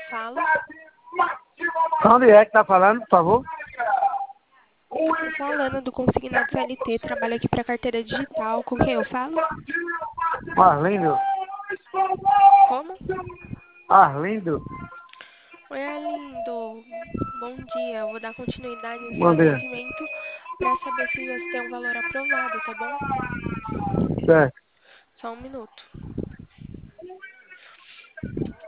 fala? Onde é que tá falando, por favor? Aqui é a Alana do Consignado CLT, trabalho aqui para carteira digital. Com quem eu falo? Arlindo. Como? Arlindo. Oi, Arlindo. Bom dia. Eu vou dar continuidade no seu Bom dia. atendimento para saber se você tem um valor aprovado, tá bom? Certo. Só um minuto.